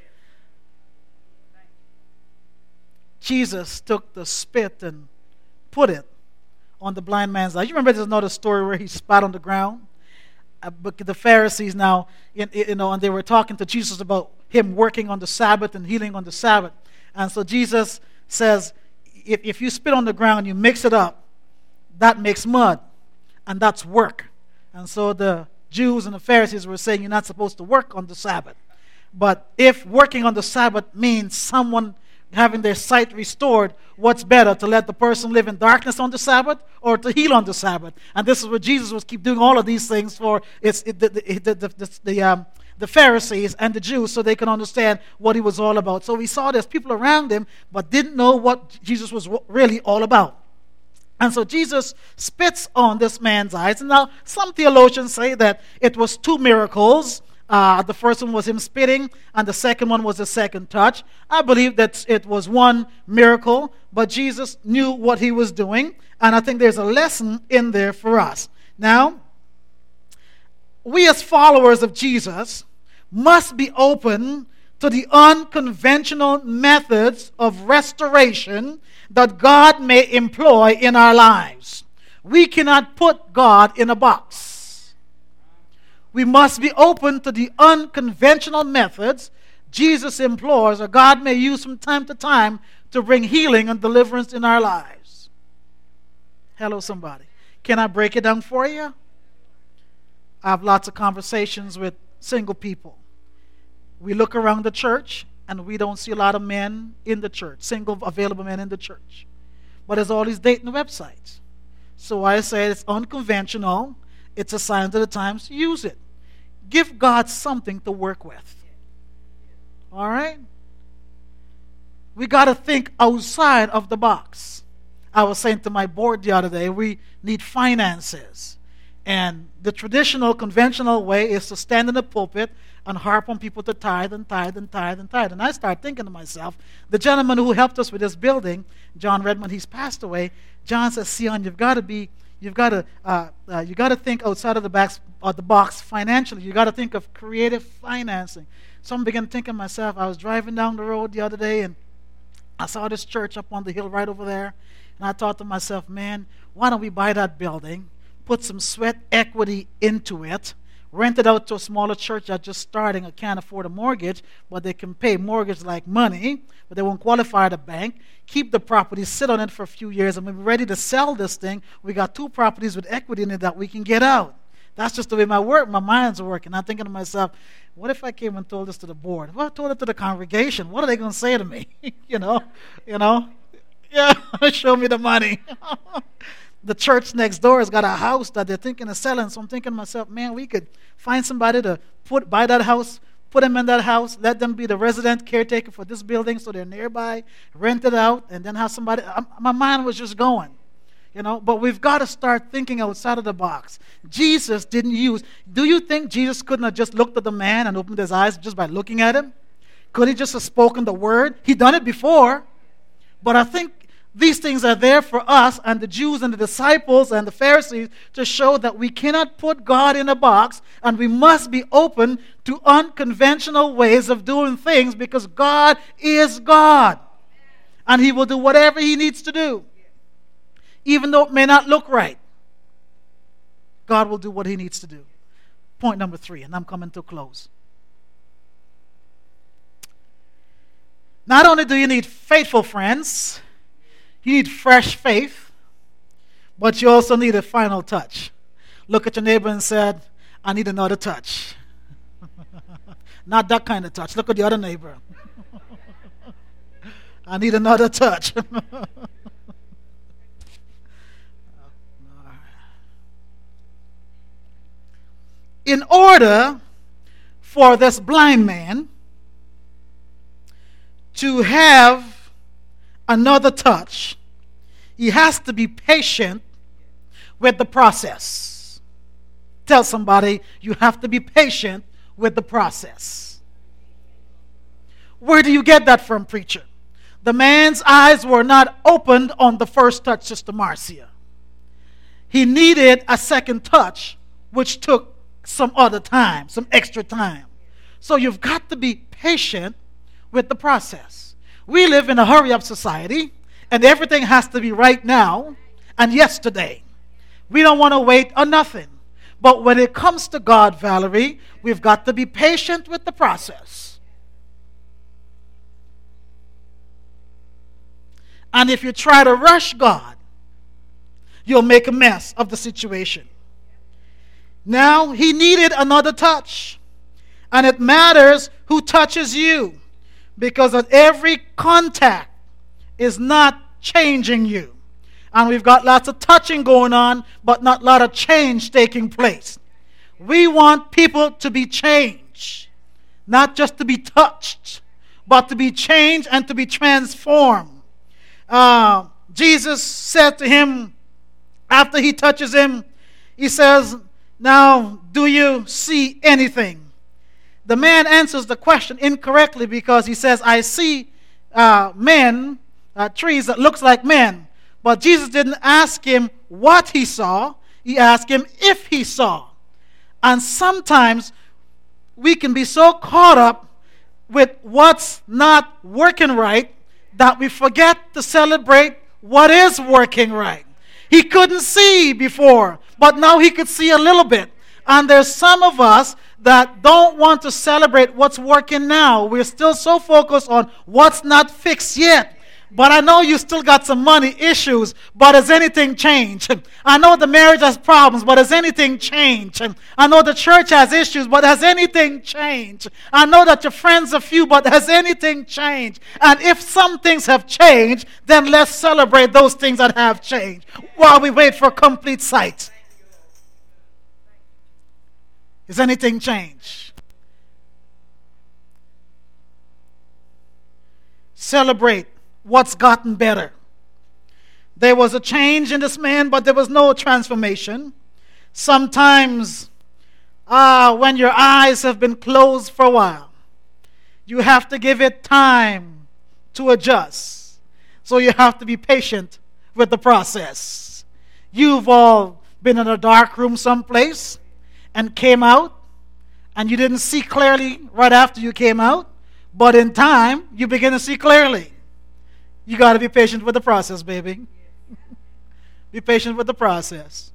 Jesus took the spit and put it on the blind man's eye. You remember there's another story where he spat on the ground? Uh, but the Pharisees now, you, you know, and they were talking to Jesus about him working on the Sabbath and healing on the Sabbath. And so Jesus says, if, if you spit on the ground, you mix it up, that makes mud, and that's work. And so the Jews and the Pharisees were saying you're not supposed to work on the Sabbath. But if working on the Sabbath means someone having their sight restored, what's better, to let the person live in darkness on the Sabbath or to heal on the Sabbath? And this is what Jesus was keep doing all of these things for it's, it, the, the, the, the, the, um, the Pharisees and the Jews, so they can understand what he was all about. So we saw there's people around him but didn't know what Jesus was really all about. And so Jesus spits on this man's eyes. And now some theologians say that it was two miracles. Uh, the first one was him spitting, and the second one was the second touch. I believe that it was one miracle, but Jesus knew what he was doing, and I think there's a lesson in there for us. Now, we as followers of Jesus must be open to the unconventional methods of restoration that God may employ in our lives. We cannot put God in a box. We must be open to the unconventional methods Jesus implores or God may use from time to time to bring healing and deliverance in our lives. Hello, somebody. Can I break it down for you? I have lots of conversations with single people. We look around the church and we don't see a lot of men in the church, single available men in the church. But there's all these dating websites. So I say it's unconventional. It's a sign of the times. Use it. Give God something to work with. All right? We got to think outside of the box. I was saying to my board the other day, we need finances. And the traditional, conventional way is to stand in the pulpit and harp on people to tithe and tithe and tithe and tithe. And I start thinking to myself, the gentleman who helped us with this building, John Redmond, he's passed away. John says, Sion, you've got to be You've got to uh, uh, you got to think outside of the box, uh, the box financially. You got to think of creative financing. So I began thinking to myself. I was driving down the road the other day, and I saw this church up on the hill right over there, and I thought to myself, man, why don't we buy that building, put some sweat equity into it, rent it out to a smaller church that's just starting and can't afford a mortgage, but they can pay mortgage like money, but they won't qualify the bank. Keep the property, sit on it for a few years, and when we're ready to sell this thing, we got two properties with equity in it that we can get out. That's just the way my work, my mind's working. I'm thinking to myself, what if I came and told this to the board? Well, I told it to the congregation. What are they going to say to me? you know, you know, yeah, show me the money. The church next door has got a house that they're thinking of selling, so I'm thinking to myself, man, we could find somebody to put buy that house, put them in that house, let them be the resident caretaker for this building so they're nearby, rent it out, and then have somebody. Um, my mind was just going, you know, but we've got to start thinking outside of the box. Jesus didn't use, do you think Jesus couldn't have just looked at the man and opened his eyes just by looking at him? Could he just have spoken the word? He done it before, but I think these things are there for us and the Jews and the disciples and the Pharisees to show that we cannot put God in a box, and we must be open to unconventional ways of doing things, because God is God. And he will do whatever he needs to do. Even though it may not look right, God will do what he needs to do. Point number three, and I'm coming to a close. Not only do you need faithful friends, you need fresh faith, but you also need a final touch. Look at your neighbor and said, I need another touch. Not that kind of touch. Look at the other neighbor. I need another touch. In order for this blind man to have another touch, he has to be patient with the process. Tell somebody, you have to be patient with the process. Where do you get that from, preacher? The man's eyes were not opened on the first touch, Sister Marcia. He needed a second touch, which took some other time, some extra time. So you've got to be patient with the process. We live in a hurry-up society, and everything has to be right now and yesterday. We don't want to wait on nothing. But when it comes to God, Valerie, we've got to be patient with the process. And if you try to rush God, you'll make a mess of the situation. Now, he needed another touch. And it matters who touches you, because of every contact is not changing you. And we've got lots of touching going on, but not a lot of change taking place. We want people to be changed, not just to be touched, but to be changed and to be transformed. Uh, Jesus said to him, after he touches him, he says, "Now, do you see anything?" The man answers the question incorrectly, because he says, "I see uh, men, uh, trees that looks like men." But Jesus didn't ask him what he saw. He asked him if he saw. And sometimes we can be so caught up with what's not working right that we forget to celebrate what is working right. He couldn't see before, but now he could see a little bit. And there's some of us that don't want to celebrate what's working now. We're still so focused on what's not fixed yet. But I know you still got some money issues, but has anything changed? I know the marriage has problems, but has anything changed? I know the church has issues, but has anything changed? I know that your friends are few, but has anything changed? And if some things have changed, then let's celebrate those things that have changed while we wait for complete sight. Has anything changed? Celebrate what's gotten better. There was a change in this man, but there was no transformation. Sometimes, ah, when your eyes have been closed for a while, you have to give it time to adjust. So you have to be patient with the process. You've all been in a dark room someplace and came out, and you didn't see clearly right after you came out, but in time, you begin to see clearly. You got to be patient with the process, baby. Be patient with the process.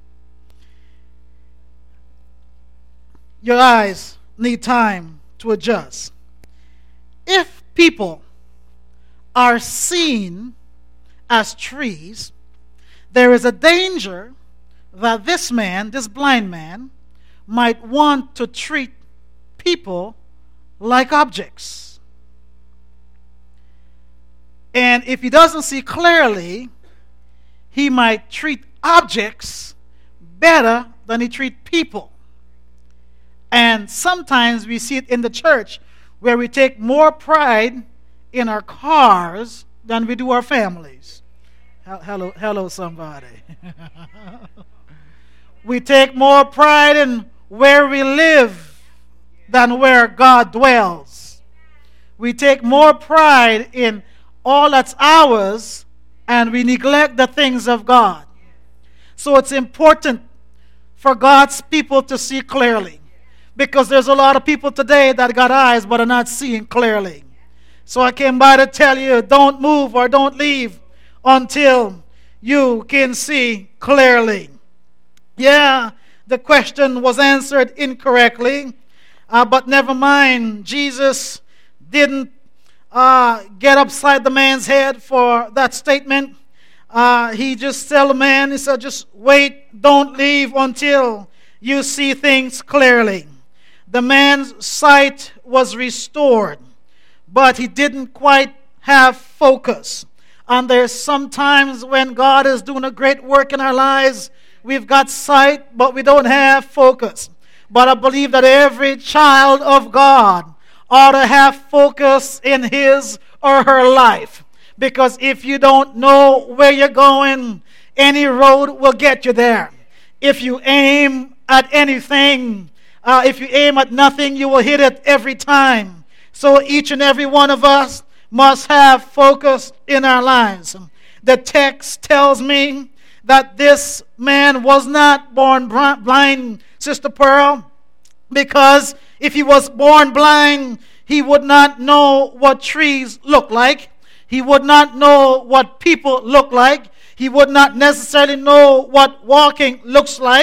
Your eyes need time to adjust. If people are seen as trees, there is a danger that this man, this blind man, might want to treat people like objects. And if he doesn't see clearly, he might treat objects better than he treats people. And sometimes we see it in the church, where we take more pride in our cars than we do our families. Hello, hello, somebody. We take more pride in where we live than where God dwells. We take more pride in all that's ours, and we neglect the things of God. So it's important for God's people to see clearly, because there's a lot of people today that got eyes but are not seeing clearly. So I came by to tell you, don't move or don't leave until you can see clearly. Yeah, the question was answered incorrectly, uh, but never mind. Jesus didn't Uh, get upside the man's head for that statement. Uh, he just tell the man, he said, just wait, don't leave until you see things clearly. The man's sight was restored, but he didn't quite have focus. And there's sometimes when God is doing a great work in our lives, we've got sight, but we don't have focus. But I believe that every child of God ought to have focus in his or her life. Because if you don't know where you're going, any road will get you there. If you aim at anything, uh, if you aim at nothing, you will hit it every time. So each and every one of us must have focus in our lives. The text tells me that this man was not born blind, Sister Pearl, because if he was born blind, he would not know what trees look like. He would not know what people look like. He would not necessarily know what walking looks like.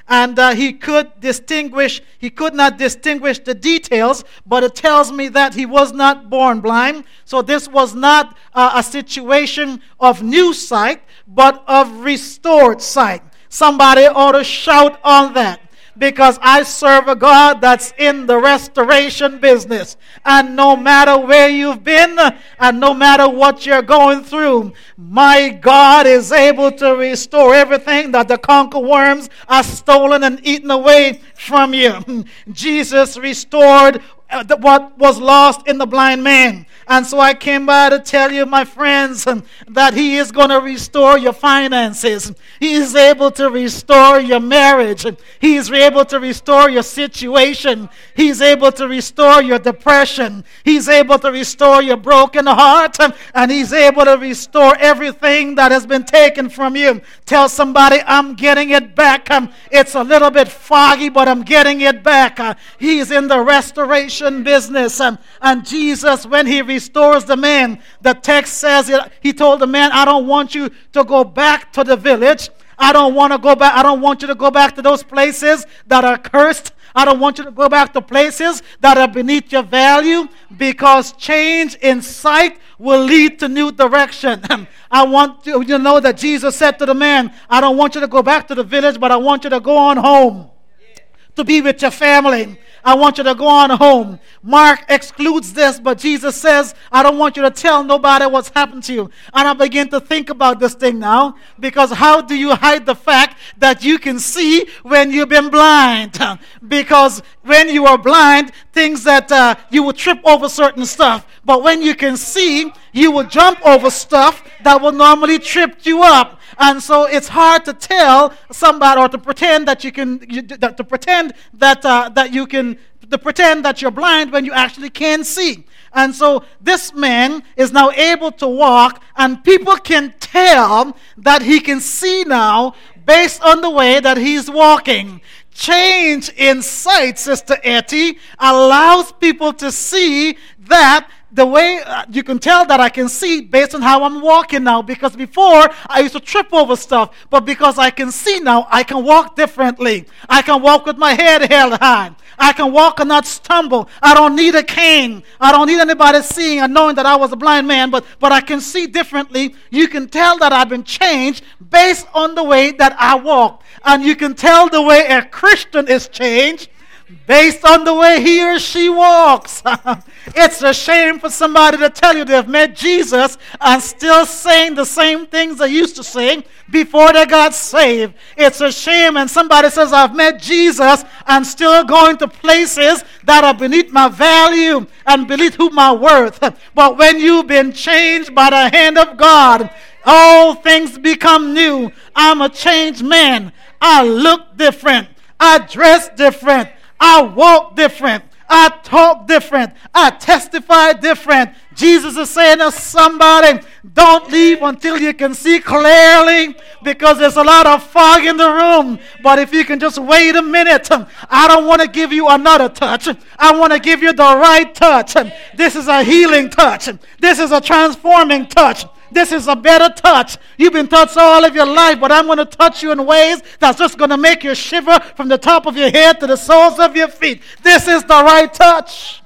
And uh, he could distinguish, he could not distinguish the details, but it tells me that he was not born blind. So this was not uh, a situation of new sight, but of restored sight. Somebody ought to shout on that. Because I serve a God that's in the restoration business. And no matter where you've been, and no matter what you're going through, my God is able to restore everything that the conquer worms are stolen and eaten away from you. Jesus restored what was lost in the blind man. And so I came by to tell you, my friends, that he is going to restore your finances. He is able to restore your marriage. He is able to restore your situation. He's able to restore your depression. He's able to restore your broken heart. And he's able to restore everything that has been taken from you. Tell somebody, I'm getting it back. It's a little bit foggy, but I'm getting it back. He's in the restoration business. And Jesus, when he restores the man, the text says he told the man, I don't want you to go back to the village. I don't want to go back. I don't want you to go back to those places that are cursed. I don't want you to go back to places that are beneath your value, because change in sight will lead to new direction. I want you to know that Jesus said to the man, I don't want you to go back to the village, but I want you to go on home to be with your family. I want you to go on home. Mark excludes this, but Jesus says, I don't want you to tell nobody what's happened to you. And I begin to think about this thing now, because how do you hide the fact that you can see when you've been blind? Because when you are blind, things that uh, you will trip over certain stuff. But when you can see, you will jump over stuff that will normally trip you up. And so it's hard to tell somebody, or to pretend that you can, you, that, to pretend that uh, that you can, to pretend that you're blind when you actually can see. And so this man is now able to walk, and people can tell that he can see now based on the way that he's walking. Change in sight, Sister Etty, allows people to see that the way uh, you can tell that I can see based on how I'm walking now. Because before I used to trip over stuff, but because I can see now, I can walk differently. I can walk with my head held high. I can walk and not stumble. I don't need a cane. I don't need anybody seeing and knowing that I was a blind man, but, but I can see differently. You can tell that I've been changed based on the way that I walk. And you can tell the way a Christian is changed based on the way he or she walks. It's a shame for somebody to tell you they've met Jesus and still saying the same things they used to say before they got saved. It's a shame when somebody says, I've met Jesus and still going to places that are beneath my value and beneath who my worth. But when you've been changed by the hand of God, all things become new. I'm a changed man. I look different. I dress different. I walk different. I talk different. I testify different. Jesus is saying to somebody, don't leave until you can see clearly, because there's a lot of fog in the room. But if you can just wait a minute, I don't want to give you another touch. I want to give you the right touch. This is a healing touch. This is a transforming touch. This is a better touch. You've been touched all of your life, but I'm going to touch you in ways that's just going to make you shiver from the top of your head to the soles of your feet. This is the right touch.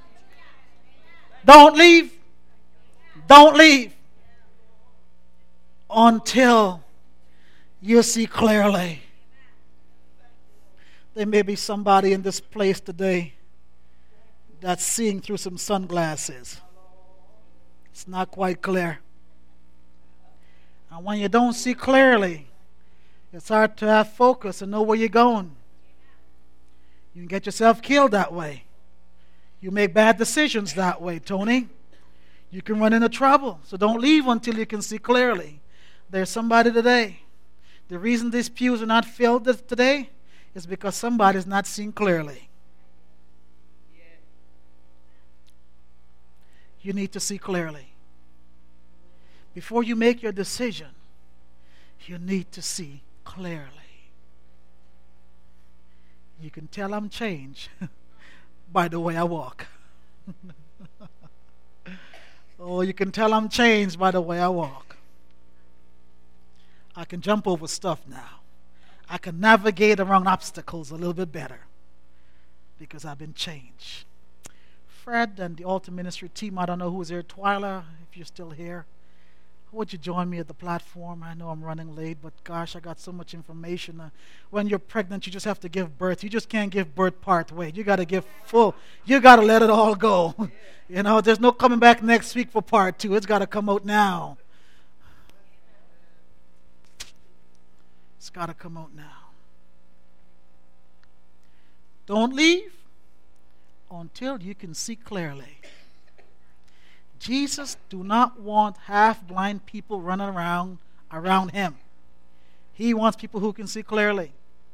Don't leave. Don't leave until you see clearly. There may be somebody in this place today that's seeing through some sunglasses. It's not quite clear. And when you don't see clearly, it's hard to have focus and know where you're going. You can get yourself killed that way. You make bad decisions that way, Tony. You can run into trouble. So don't leave until you can see clearly. There's somebody today. The reason these pews are not filled today is because somebody's not seeing clearly. You need to see clearly. Before you make your decision, you need to see clearly. You can tell I'm changed by the way I walk. Oh, you can tell I'm changed by the way I walk. I can jump over stuff now. I can navigate around obstacles a little bit better because I've been changed. Fred and the Altar Ministry team, I don't know who's here. Twyla, if you're still here, would you join me at the platform? I know I'm running late, but gosh, I got so much information. Uh, when you're pregnant, you just have to give birth. You just can't give birth part way. You got to give full. You got to let it all go. You know, there's no coming back next week for part two. It's got to come out now. It's got to come out now. Don't leave until you can see clearly. Jesus do not want half-blind people running around around him. He wants people who can see clearly.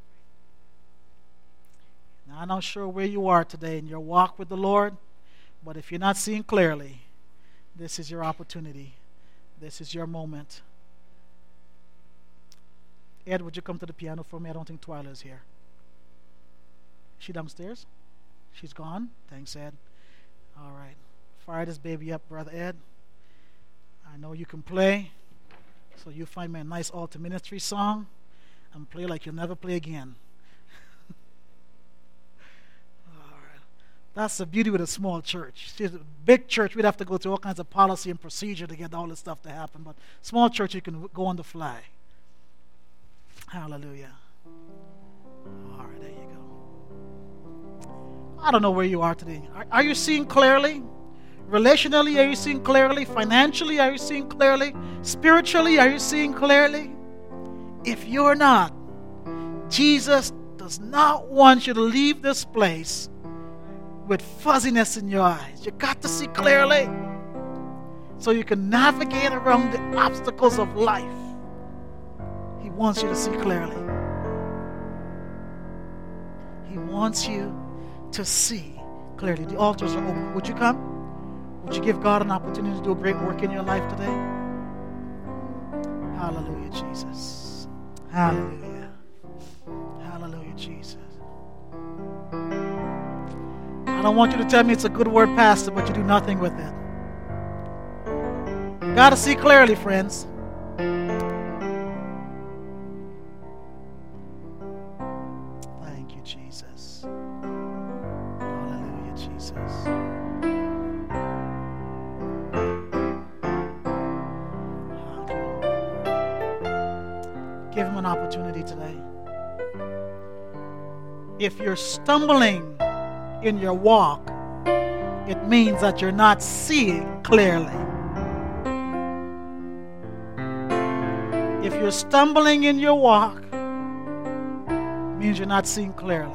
Now, I'm not sure where you are today in your walk with the Lord, but if you're not seeing clearly, this is your opportunity. This is your moment. Ed, would you come to the piano for me? I don't think Twyla is here. Is she downstairs? She's gone? Thanks, Ed. All right. Fire this baby up, Brother Ed. I know you can play, so you find me a nice altar ministry song and play like you'll never play again. All right. That's the beauty with a small church. See, a big church, we'd have to go through all kinds of policy and procedure to get all this stuff to happen, but small church, you can go on the fly. Hallelujah. All right, there you go. I don't know where you are today. Are, are you seeing clearly? Relationally, are you seeing clearly? Financially, are you seeing clearly? Spiritually, are you seeing clearly? If you're not, Jesus does not want you to leave this place with fuzziness in your eyes. You got to see clearly so you can navigate around the obstacles of life. He wants you to see clearly. He wants you to see clearly. The altars are open. Would you come? Would you give God an opportunity to do a great work in your life today? Hallelujah, Jesus. Hallelujah. Hallelujah, Jesus. I don't want you to tell me it's a good word, Pastor, but you do nothing with it. You got to see clearly, friends. Thank you, Jesus. Hallelujah, Jesus. Give him an opportunity today. If you're stumbling in your walk, it means that you're not seeing clearly. If you're stumbling in your walk, it means you're not seeing clearly.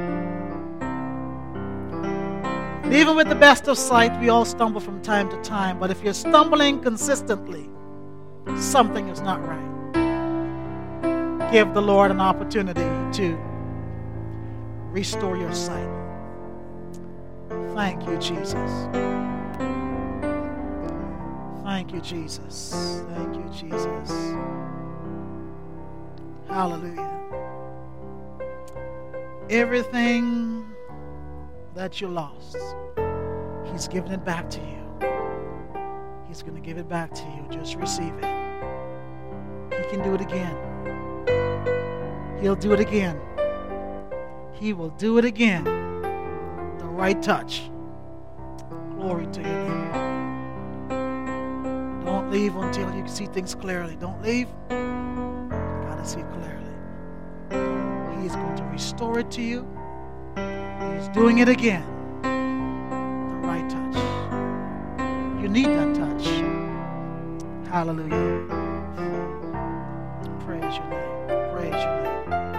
And even with the best of sight, we all stumble from time to time. But if you're stumbling consistently, something is not right. Give the Lord an opportunity to restore your sight. Thank you, Jesus. Thank you, Jesus. Thank you, Jesus. Hallelujah. Everything that you lost, He's giving it back to you. He's going to give it back to you. Just receive it. He can do it again. He'll do it again. He will do it again. The right touch. Glory to your name. Don't leave until you see things clearly. Don't leave. You gotta see it clearly. He is going to restore it to you. He's doing it again. The right touch. You need that touch. Hallelujah. Praise your name. Praise your name.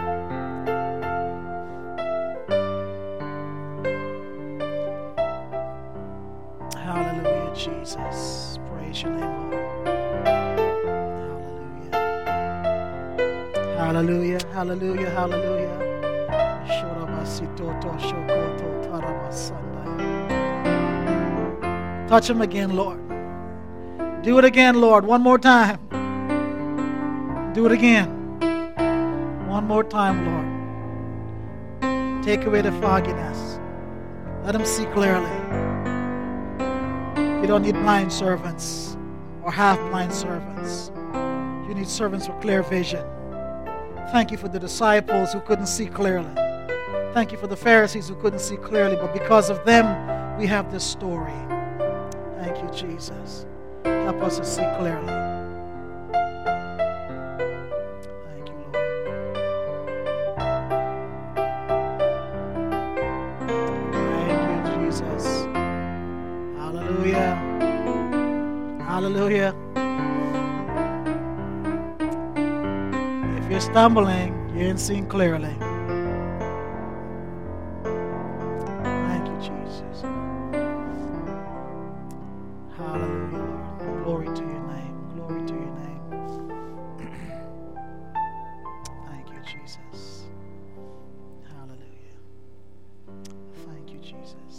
Jesus. Praise your name, Lord. Hallelujah. Hallelujah. Hallelujah. Hallelujah. Touch him again, Lord. Do it again, Lord. One more time. Do it again. One more time, Lord. Take away the fogginess. Let him see clearly. You don't need blind servants or half-blind servants. You need servants with clear vision. thank you for the disciples who couldn't see clearly. Thank you for the Pharisees who couldn't see clearly, but because of them, we have this story. Thank you, Jesus. Help us to see clearly. Thank you, Lord. Thank you, Jesus. Hallelujah. Hallelujah. If you're stumbling, you ain't seeing clearly. Thank you, Jesus. Hallelujah, Lord. Glory to your name. Glory to your name. Thank you, Jesus. Hallelujah. Thank you, Jesus.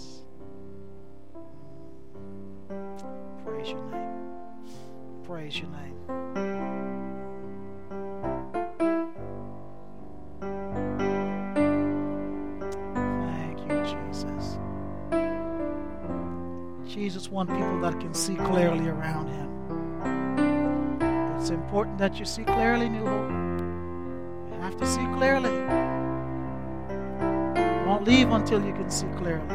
Praise your name. Praise your name. Thank you, Jesus. Jesus wants people that can see clearly around him. It's important that you see clearly, New Hope. You have to see clearly. You won't leave until you can see clearly.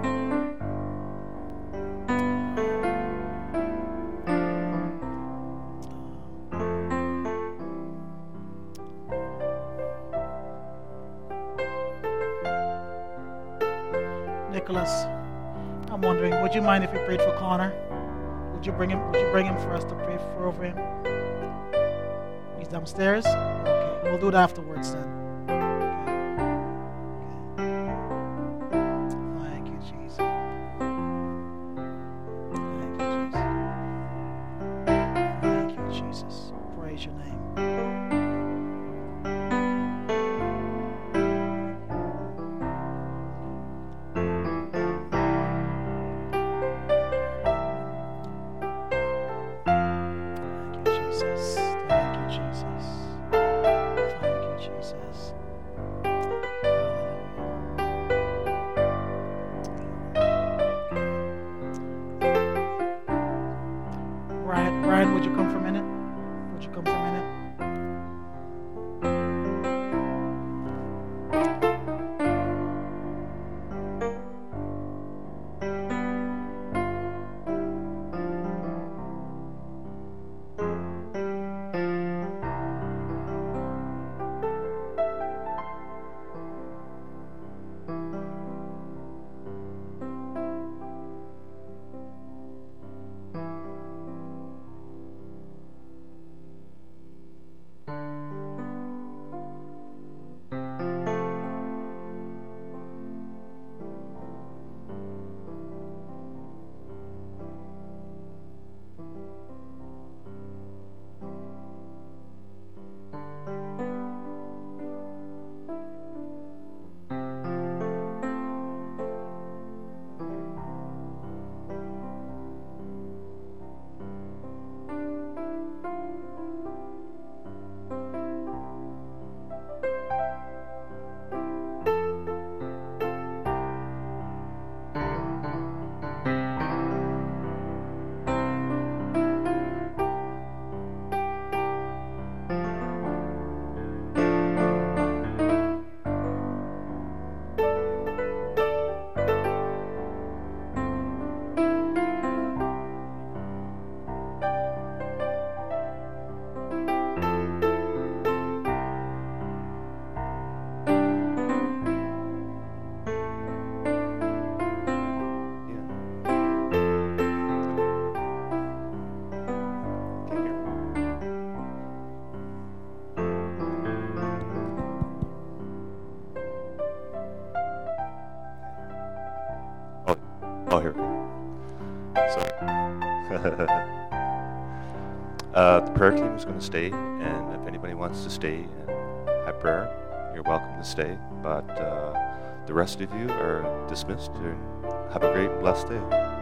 Nicholas, I'm wondering, would you mind if we prayed for Connor? Would you bring him? Would you bring him for us to pray for over him? He's downstairs. Okay, we'll do it afterwards then. Okay. Okay. Thank you, Jesus. Thank you, Jesus. Thank you, Jesus. Praise your name. Brian, would you come for a minute? Would you come for a minute? Oh, here. Sorry. uh, the prayer team is going to stay, and if anybody wants to stay and have prayer, you're welcome to stay. But uh, the rest of you are dismissed, and have a great, blessed day.